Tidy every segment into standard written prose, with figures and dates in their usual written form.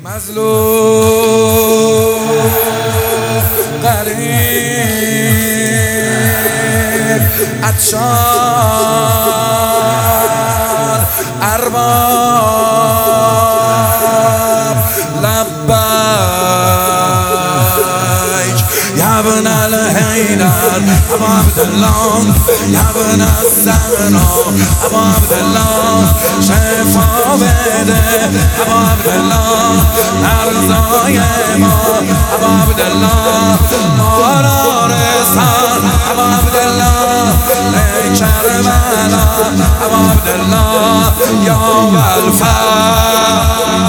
مظلوم غریب عطشان ارباب لبیک یا ابن الحیدر ابا عبدالله یا ابن الزهرا ابا عبدالله شفا بده ابا عبدالله ارزای ما ابا عبدالله ما را رسان ابا عبدالله کربلا ابا عبدالله یا بالفضل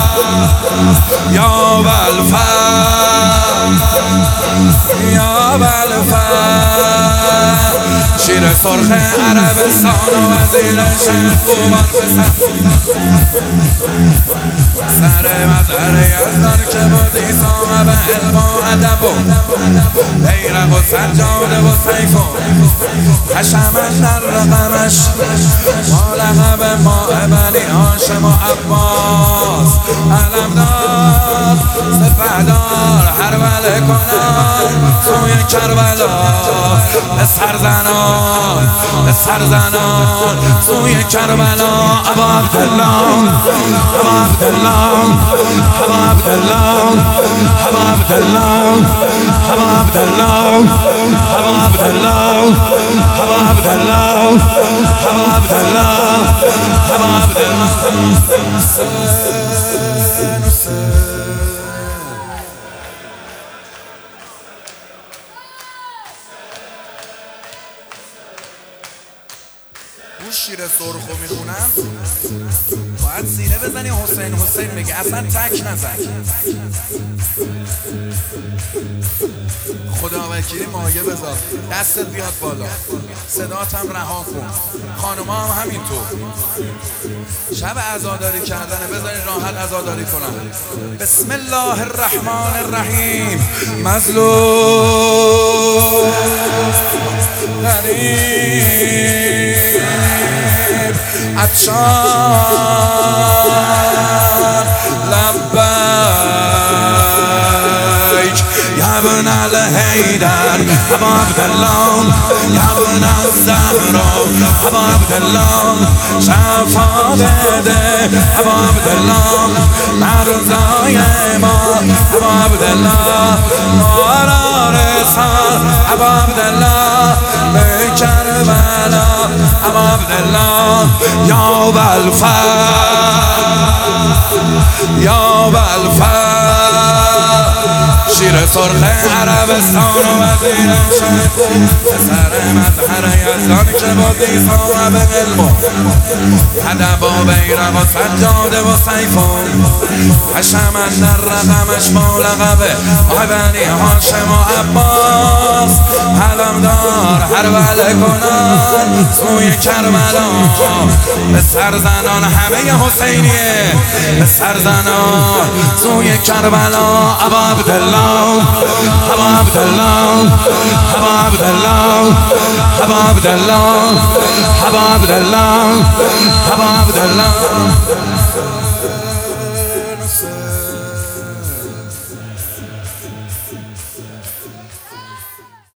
یا بالفضل یا بالفضل شیر سرخ عربستان و وزیر شهبوبان سر مظهر یزدان که بودی صاحب علم و ادب و بیرق و سجاده و سیف و حشمش در رقمش با لقب ماء بنی هاشم و عباس علمدار سپهدار هرولة کنان سوی کربلا به سر زنان سوی کربلا ابا عبدالله ابا عبدالله ابا عبدالله ابا عبدالله ابا عبدالله ابا عبدالله ابا عبدالله ابا عبدالله ابا عبدالله شیر سرخو میخونم باید سینه بزنی حسین حسین بگی اصلا تک نزن خدا وکیلی مایه بذار دستت بیاد بالا صدات هم رها کن خانوما هم همینطور شب عزاداری کردنه بذارین راحت عزاداری کنم بسم الله الرحمن الرحیم مظلوم غریب عطشان لبیک یا ابن الحیدر ابا عبدالله یا ابن الزهرا ابا عبدالله شفا بده ابا عبدالله مرزای ما ابا عبدالله ما را رسان ابا عبدالله به کربلا ابا عبدالله یا بالفضل یا بالفضل شیر سرخ عربستان و وزیر شهبوبان سر مظهر یزدان که بودی صاحب علم و ادب و بیرق و سجاده و سیف و حشمش در رقمش با لقب ماء بنی هاشم و عباس علمدار هرولة کنان سوی کربلا به سر زنان همه حسینیه به سر زنان سوی کربلا ابا عبدالله ابا عبدالله ابا عبدالله ابا عبدالله ابا عبدالله ابا عبدالله